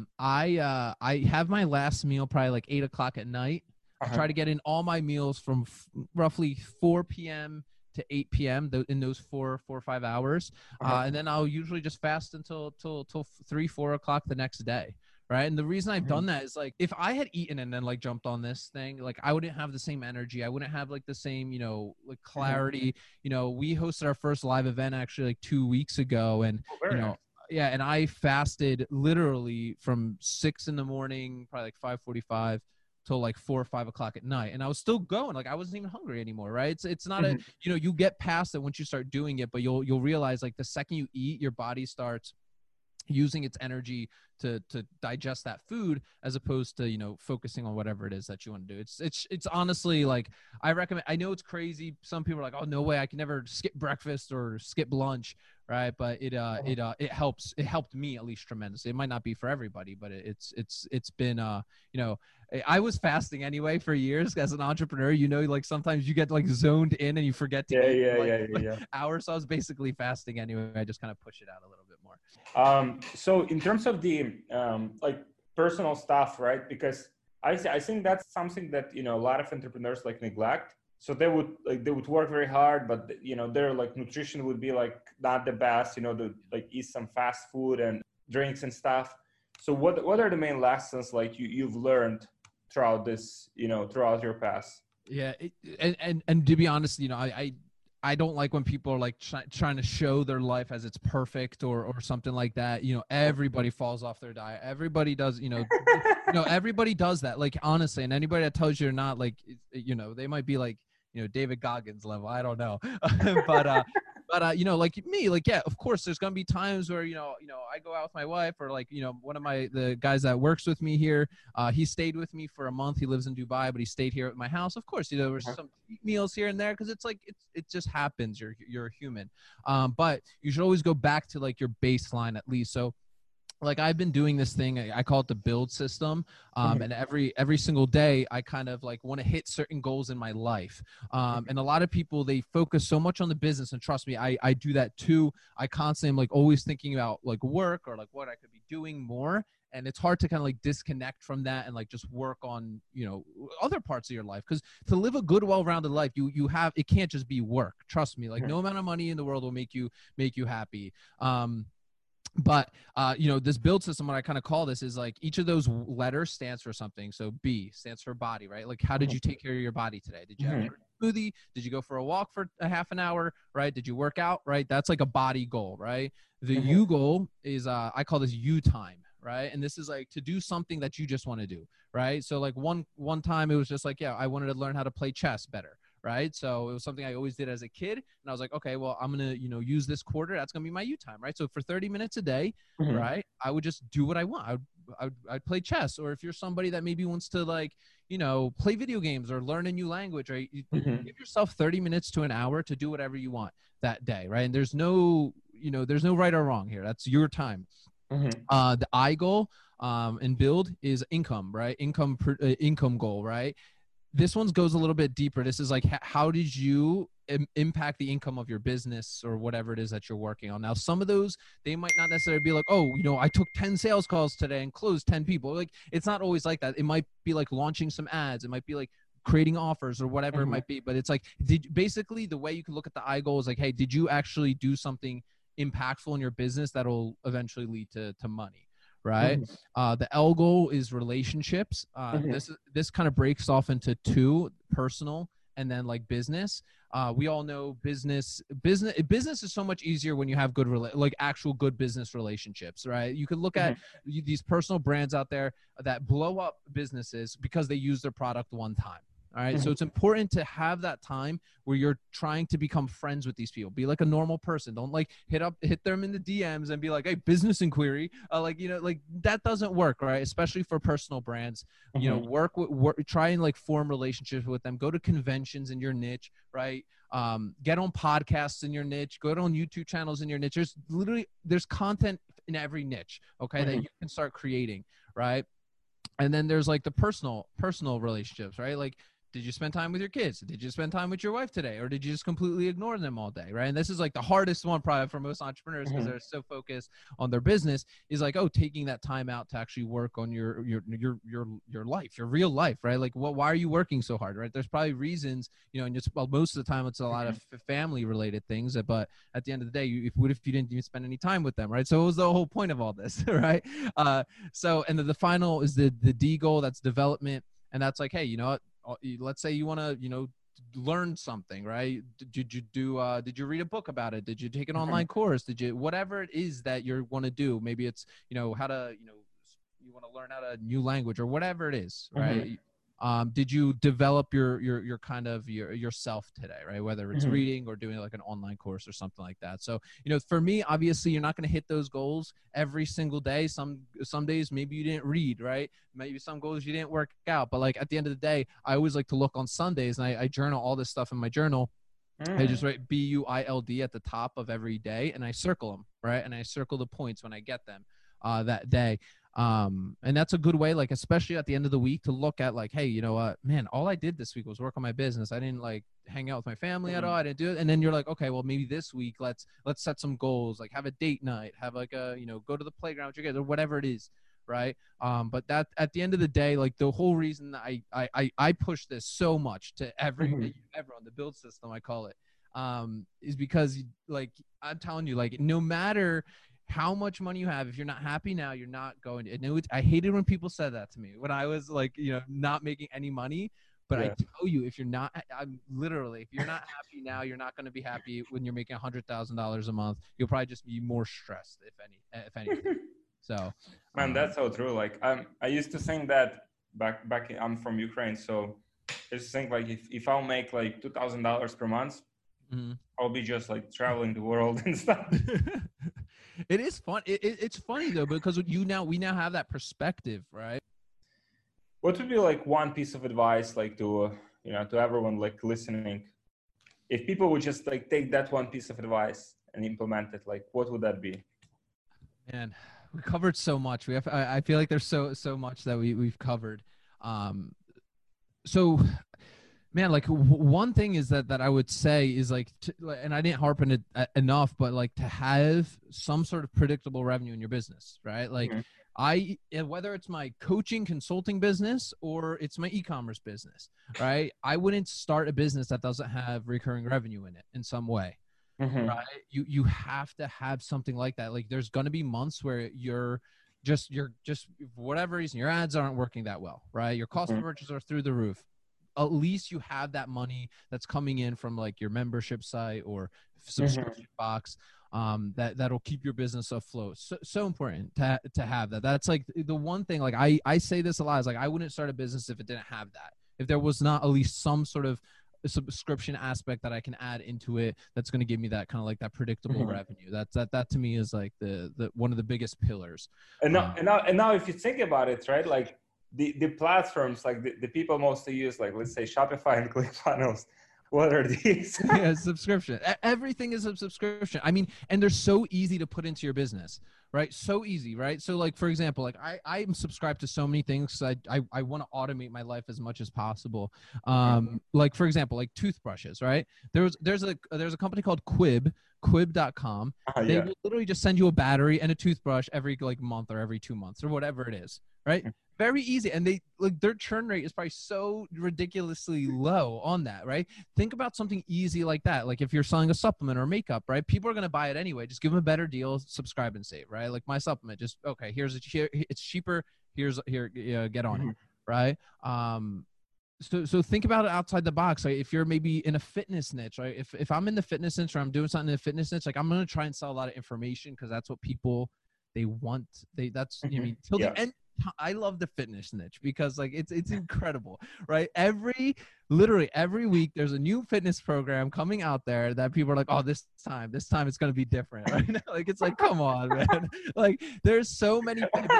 I have my last meal probably like 8 o'clock at night. I try to get in all my meals from roughly 4 p.m. to 8 p.m. in those 4 or 5 hours. And then I'll usually just fast until 3, 4 o'clock the next day. Right. And the reason I've done that is like, if I had eaten and then like jumped on this thing, like I wouldn't have the same energy. I wouldn't have like the same, like clarity. We hosted our first live event actually like 2 weeks ago. And, yeah. And I fasted literally from 6 a.m, probably like 5:45 till like 4 or 5 o'clock at night. And I was still going, like I wasn't even hungry anymore. Right. It's not you get past it once you start doing it, but you'll realize like the second you eat, your body starts using its energy to digest that food as opposed to focusing on whatever it is that you want to do. It's honestly like, I recommend. I know it's crazy, some people are like, oh no way, I can never skip breakfast or skip lunch, right? But it helped me at least tremendously. It might not be for everybody, but it's been I was fasting anyway for years as an entrepreneur. Like sometimes you get like zoned in and you forget to eat hours. So I was basically fasting anyway. I just kind of push it out a little bit more. So in terms of the like personal stuff, right? Because I think that's something that a lot of entrepreneurs like neglect. So they would work very hard, but their like nutrition would be like not the best. To like eat some fast food and drinks and stuff. So what are the main lessons like you've learned throughout this, throughout your past? Yeah, and to be honest, I don't like when people are like trying to show their life as it's perfect or something like that. Everybody falls off their diet. Everybody does, everybody does that. Like, honestly, and anybody that tells you you're not, like, they might be like, David Goggins level. I don't know. But like me, like, yeah, of course, there's going to be times where, I go out with my wife or like, one of the guys that works with me here, he stayed with me for a month. He lives in Dubai, but he stayed here at my house. Of course, there were some meals here and there because it's like, it just happens. You're a human. But you should always go back to like your baseline at least. So, like I've been doing this thing, I call it the build system. And every single day I kind of like want to hit certain goals in my life. And a lot of people, they focus so much on the business, and trust me, I do that too. I constantly am like always thinking about like work or like what I could be doing more. And it's hard to kind of like disconnect from that and like just work on, other parts of your life. Because to live a good, well-rounded life, it can't just be work. Trust me, like no amount of money in the world will make you happy. But, this build system, what I kind of call this is like each of those letters stands for something. So B stands for body, right? Like, how did you take care of your body today? Did you have a smoothie? Did you go for a walk for a half an hour, right? Did you work out, right? That's like a body goal, right? The U goal is, I call this U time, right? And this is like to do something that you just want to do, right? So like one time it was just like, I wanted to learn how to play chess better. Right. So it was something I always did as a kid. And I was like, okay, well, I'm going to, use this quarter. That's going to be my U time. Right. So for 30 minutes a day, right, I would just do what I want. I'd play chess. Or if you're somebody that maybe wants to like, play video games or learn a new language, right, give yourself 30 minutes to an hour to do whatever you want that day. Right. And there's no right or wrong here. That's your time. The I goal and build is income, right? Income goal, right? this one goes a little bit deeper. This is like, how did you impact the income of your business or whatever it is that you're working on? Now, some of those, they might not necessarily be like, oh, you know, I took 10 sales calls today and closed 10 people. Like, it's not always like that. It might be like launching some ads. It might be like creating offers or whatever it might be. But it's like, basically the way you can look at the goal is like, hey, did you actually do something impactful in your business that'll eventually lead to money? Right. The L goal is relationships. This kind of breaks off into two: personal and then like business. We all know business is so much easier when you have good, like actual good business relationships, right? You could look at these personal brands out there that blow up businesses because they use their product one time. All right. So it's important to have that time where you're trying to become friends with these people. Be like a normal person. Don't like hit them in the DMs and be like, hey, business inquiry. Like, you know, like that doesn't work, right? Especially for personal brands. You know, try and like form relationships with them. Go to conventions in your niche, right? Get on podcasts in your niche. Go on YouTube channels in your niche. There's content in every niche, okay, that you can start creating, right? And then there's like the personal relationships, right? Like, did you spend time with your kids? Did you spend time with your wife today? Or did you just completely ignore them all day, right? And this is like the hardest one probably for most entrepreneurs because they're so focused on their business, is like, oh, taking that time out to actually work on your life, your real life, right? Like, why are you working so hard, right? There's probably reasons, you know, and just, well, most of the time it's a lot of family related things, but at the end of the day, what if you didn't even spend any time with them, right? So it was the whole point of all this, right? So, and then the final is the D goal, that's development. And that's like, hey, you know what? Let's say you want to, you know, learn something, right? Did you read a book about it? Did you take an online course? Did you, whatever it is that you want to do, maybe it's, you know, how to, you know, you want to learn how to new language or whatever it is, right? Did you develop your kind of yourself today, right? Whether it's reading or doing like an online course or something like that. So, you know, for me, obviously you're not going to hit those goals every single day. Some days maybe you didn't read, right? Maybe some goals you didn't work out, but like at the end of the day, I always like to look on Sundays, and I journal all this stuff in my journal. I just write BUILD at the top of every day, and I circle them, right? And I circle the points when I get them that day. And that's a good way, like, especially at the end of the week, to look at like, hey, you know what, man, all I did this week was work on my business. I didn't like hang out with my family at all. I didn't do it. And then you're like, okay, well, maybe this week, let's set some goals, like have a date night, have like a, you know, go to the playground with your kids or whatever it is. Right. But that at the end of the day, like the whole reason that I push this so much to everyone, the build system, I call it, is because, like, I'm telling you, like, no matter how much money you have, if you're not happy now, you're not going to. I hated when people said that to me when I was like, you know, not making any money. But I tell you, if you're not, I'm literally, if you're not happy now, you're not going to be happy when you're making $100,000 a month. You'll probably just be more stressed, if anything. So, man, that's so true. Like, I used to think that back. I'm from Ukraine, so I just think like if I'll make like $2,000 per month, I'll be just like traveling the world and stuff. It is fun. It's funny though, because we now have that perspective, right? What would be like one piece of advice, like to to everyone like listening, if people would just like take that one piece of advice and implement it, like what would that be? Man, we covered so much. I feel like there's so much that we've covered. So, man, like one thing is that I would say is like, and I didn't harp on it enough, but like to have some sort of predictable revenue in your business, right? Like whether it's my coaching consulting business or it's my e-commerce business, right? I wouldn't start a business that doesn't have recurring revenue in it in some way, right? You have to have something like that. Like there's going to be months where you're just for whatever reason, your ads aren't working that well, right? Your cost of purchase are through the roof. At least you have that money that's coming in from like your membership site or subscription box, that'll keep your business afloat. So important to have that. That's like the one thing, like I say this a lot, is like, I wouldn't start a business if it didn't have that. If there was not at least some sort of subscription aspect that I can add into it, that's going to give me that kind of like that predictable revenue. That to me is like the one of the biggest pillars. And now if you think about it, right, like the platforms, like the people mostly use, like let's say Shopify and ClickFunnels, what are these? Yeah, subscription. Everything is a subscription. I mean, and they're so easy to put into your business, right? So easy, right? So like, for example, like I'm subscribed to so many things. I want to automate my life as much as possible. Like for example, like toothbrushes, right? There's a company called Quib.com. They Yeah. will literally just send you a battery and a toothbrush every like month or every 2 months or whatever it is, right? Very easy. And they like their churn rate is probably so ridiculously low on that, right? Think about something easy like that. Like if you're selling a supplement or makeup, right? People are going to buy it anyway. Just give them a better deal, subscribe and save, right? Like my supplement, just, okay, it's cheaper. Here, get on it. Right. So think about it outside the box. Like if you're maybe in a fitness niche, right? If I'm in the fitness niche or I'm doing something in the fitness niche, like I'm going to try and sell a lot of information because that's what people, they want. That's, I mean, till the end. I love the fitness niche because like it's incredible, right? Literally every week there's a new fitness program coming out there that people are like, oh, this time it's going to be different, right? Like it's like, come on, man. Like there's so many people.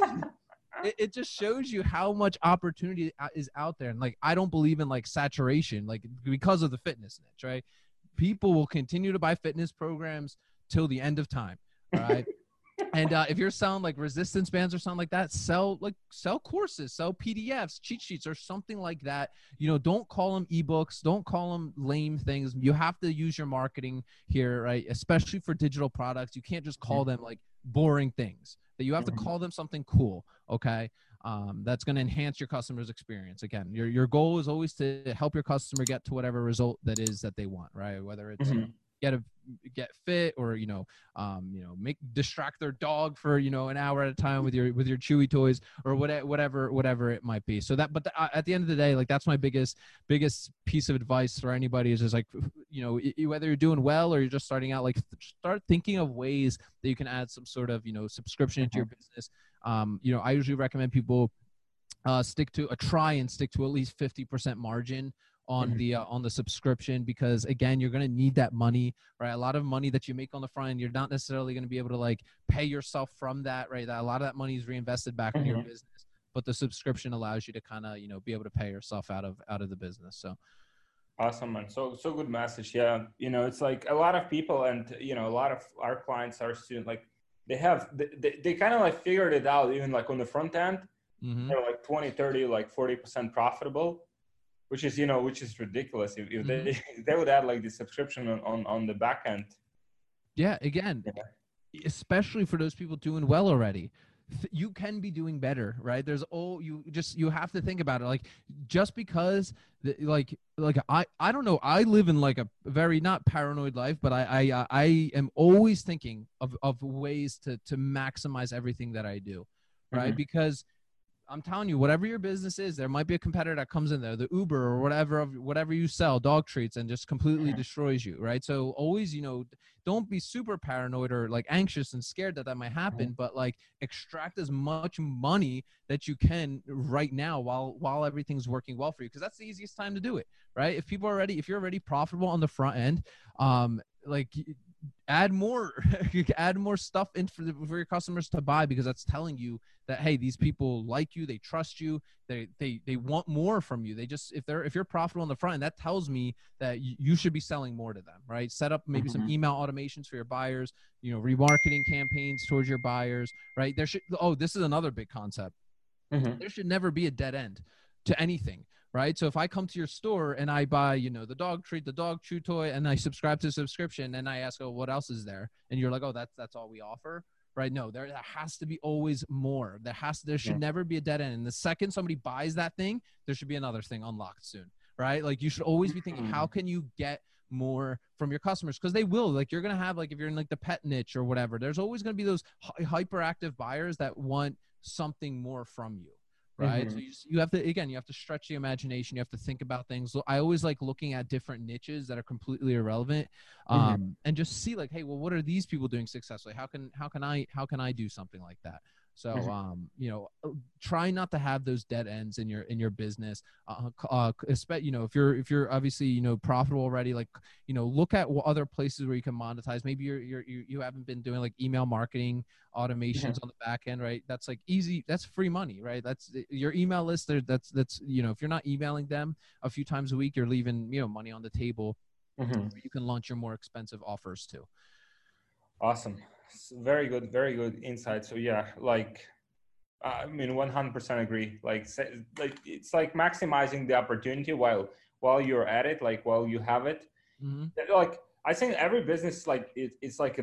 It just shows you how much opportunity is out there. And like, I don't believe in like saturation, like because of the fitness niche, right? People will continue to buy fitness programs till the end of time, right? And if you're selling like resistance bands or something like that, sell courses, sell PDFs, cheat sheets, or something like that. You know, don't call them ebooks, don't call them lame things. You have to use your marketing here, right? Especially for digital products. You can't just call them like boring things. That you have to call them something cool. Okay. That's going to enhance your customer's experience. Again, your goal is always to help your customer get to whatever result that is that they want, right? Whether it's get fit or distract their dog for an hour at a time with your Chewy toys or whatever it might be. So that, but at the end of the day, like that's my biggest piece of advice for anybody is just like, whether you're doing well or you're just starting out, like start thinking of ways that you can add some sort of subscription into your business. I usually recommend people try and stick to at least 50% margin on the subscription, because again, you're going to need that money, right? A lot of money that you make on the front end, you're not necessarily going to be able to like pay yourself from that, right? A lot of that money is reinvested back into your business, but the subscription allows you to kind of, be able to pay yourself out of the business. So awesome, man. So good message. Yeah. It's like a lot of people and, a lot of our clients are students, like they kind of like figured it out, even like on the front end, they're like 20, 30, like 40% profitable. Which is ridiculous if they would add like the subscription on the back end. Yeah, again, especially for those people doing well already, you can be doing better, right? You have to think about it. Like just because I don't know, I live in like a very not paranoid life, but I am always thinking of ways to maximize everything that I do, right? Because I'm telling you, whatever your business is, there might be a competitor that comes in there, the Uber or whatever you sell, dog treats, and just completely destroys you, right? So always, don't be super paranoid or like anxious and scared that might happen, but like extract as much money that you can right now while everything's working well for you, because that's the easiest time to do it, right? If you're already profitable on the front end, like add more stuff in for your customers to buy, because that's telling you that, hey, these people like you, they trust you, they want more from you. If you're profitable on the front end, that tells me that you should be selling more to them, right? Set up maybe some email automations for your buyers, remarketing campaigns towards your buyers, right? This is another big concept. There should never be a dead end to anything, right? So if I come to your store and I buy, the dog treat, the dog chew toy, and I subscribe to the subscription, and I ask, oh, what else is there? And you're like, oh, that's all we offer, right? No, there has to be always more. There should never be a dead end. And the second somebody buys that thing, there should be another thing unlocked soon, right? Like you should always be thinking, how can you get more from your customers? Because they will, like, you're going to have, like, if you're in like the pet niche or whatever, there's always going to be those hyperactive buyers that want something more from you. Right. So you have to stretch the imagination. You have to think about things. I always like looking at different niches that are completely irrelevant, and just see like, hey, well, what are these people doing successfully? How can I do something like that? So, try not to have those dead ends in your business. Especially, if you're obviously, profitable already, like, look at what other places where you can monetize. Maybe you haven't been doing like email marketing automations on the back end, right? That's like easy. That's free money, right? That's your email list there. That's, if you're not emailing them a few times a week, you're leaving, money on the table. You can launch your more expensive offers too. Awesome. Very good insight. So yeah, like I mean, 100% agree. Like it's like maximizing the opportunity while you're at it, like while you have it. Hmm. Like I think every business, like it's like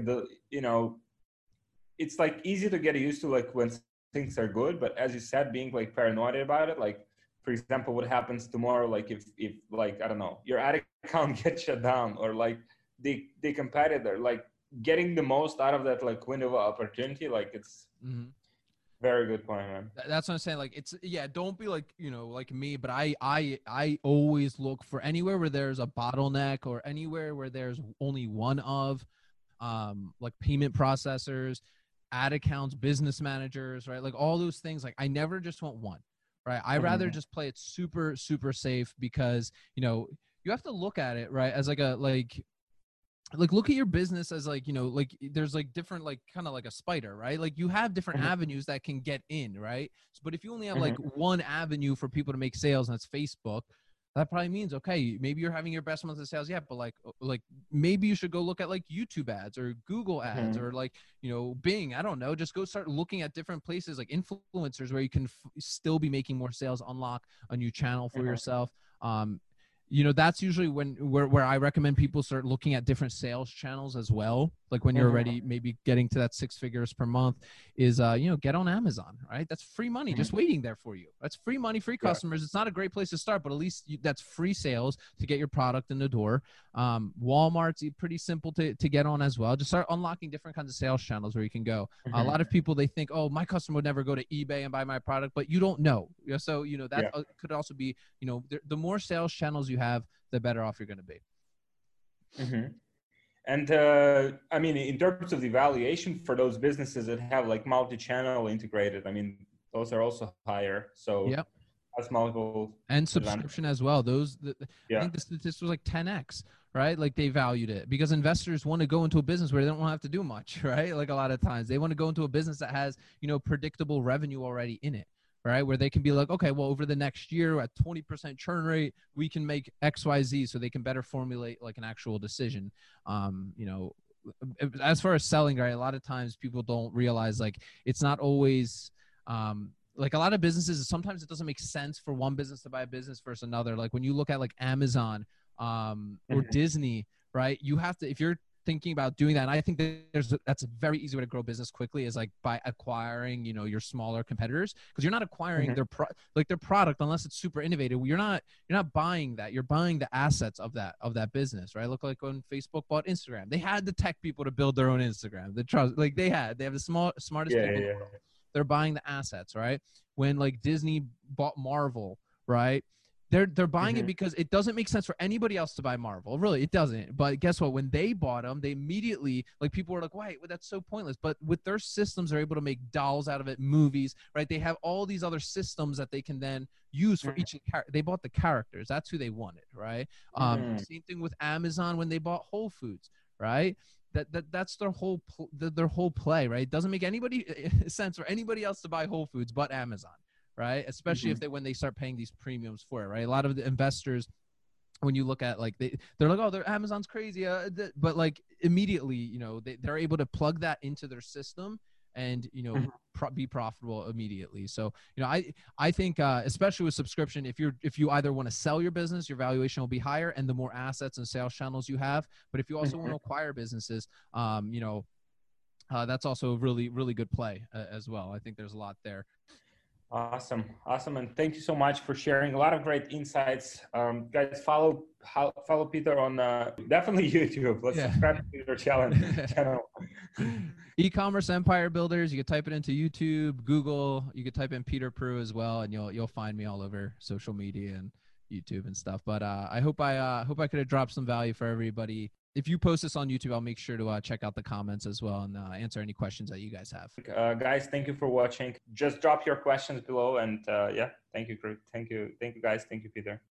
it's like easy to get used to like when things are good, but as you said, being like paranoid about it, like for example, what happens tomorrow, like if like I don't know, your ad account gets shut down, or like the competitor, like getting the most out of that like window of opportunity, like it's Hmm. very good point, man. That's what I'm saying. Like it's yeah, don't be like, like me, but I always look for anywhere where there's a bottleneck or anywhere where there's only one of like payment processors, ad accounts, business managers, right? Like all those things. Like I never just want one, right? I rather Mm-hmm. just play it super, super safe because, you have to look at it, right? As like look at your business as like, like there's like different, like kind of like a spider, right? Like you have different Mm-hmm. avenues that can get in, right? But if you only have like Mm-hmm. one avenue for people to make sales, and that's Facebook, that probably means, okay, maybe you're having your best month of sales, yeah, but like maybe you should go look at like YouTube ads or Google ads Mm-hmm. or like, Bing. I don't know, just go start looking at different places like influencers where you can still be making more sales, unlock a new channel for Mm-hmm. yourself. That's usually where I recommend people start looking at different sales channels as well. Like when you're Mm-hmm. already maybe getting to that 6 figures per month, is get on Amazon, right? That's free money Mm-hmm. just waiting there for you. That's free money, free Yeah. customers. It's not a great place to start, but at least that's free sales to get your product in the door. Walmart's pretty simple to get on as well. Just start unlocking different kinds of sales channels where you can go. A Mm-hmm. lot of people, they think, oh, my customer would never go to eBay and buy my product, but you don't know. So that Yeah. could also be, the more sales channels you have, the better off you're going to be. Mm-hmm. And I mean, in terms of the valuation for those businesses that have like multi-channel integrated, I mean, those are also higher. So Yep. that's multiple And advantage. subscription as well. I Yeah. think this was like 10x, right? Like they valued it because investors want to go into a business where they don't have to do much, right? Like a lot of times they want to go into a business that has, predictable revenue already in it, right? Where they can be like, okay, well, over the next year at 20% churn rate, we can make XYZ, so they can better formulate like an actual decision. Um, you know, as far as selling, right? A lot of times people don't realize like it's not always like a lot of businesses, sometimes it doesn't make sense for one business to buy a business versus another. Like when you look at like Amazon or Mm-hmm. Disney, right? You have to, if you're thinking about doing that, and I think that that's a very easy way to grow business quickly, is like by acquiring, your smaller competitors, because you're not acquiring Mm-hmm. their product unless it's super innovative. You're not buying that. You're buying the assets of that business, right? Look like when Facebook bought Instagram, they had the tech people to build their own Instagram. They have the smartest Yeah. people in the Yeah. world. They're buying the assets, right? When like Disney bought Marvel, right? They're buying it Mm-hmm. because it doesn't make sense for anybody else to buy Marvel. Really, it doesn't. But guess what? When they bought them, they immediately, like, people were like, "Wait, well, that's so pointless." But with their systems, they're able to make dolls out of it, movies, right? They have all these other systems that they can then use for each character. They bought the characters. That's who they wanted, right? Mm-hmm. Same thing with Amazon when they bought Whole Foods, right? That's their whole play, right? It doesn't make anybody sense for anybody else to buy Whole Foods but Amazon, right? Especially Mm-hmm. if when they start paying these premiums for it, right? A lot of the investors, when you look at like they're like, oh, they're Amazon's crazy, but like immediately, they're able to plug that into their system and be profitable immediately. So I think especially with subscription, if you either want to sell your business, your valuation will be higher, and the more assets and sales channels you have. But if you also want Mm-hmm. to acquire businesses, that's also a really, really good play as well. I think there's a lot there. Awesome. Awesome. And thank you so much for sharing a lot of great insights. Guys, follow Peter on definitely YouTube. Let's Yeah. subscribe to Peter channel. E-commerce empire builders. You could type it into YouTube, Google. You could type in Peter Prue as well, and you'll find me all over social media and YouTube and stuff. But I hope I could have dropped some value for everybody. If you post this on YouTube, I'll make sure to check out the comments as well and answer any questions that you guys have. Guys, thank you for watching. Just drop your questions below, and yeah, thank you, guys. Thank you, Peter.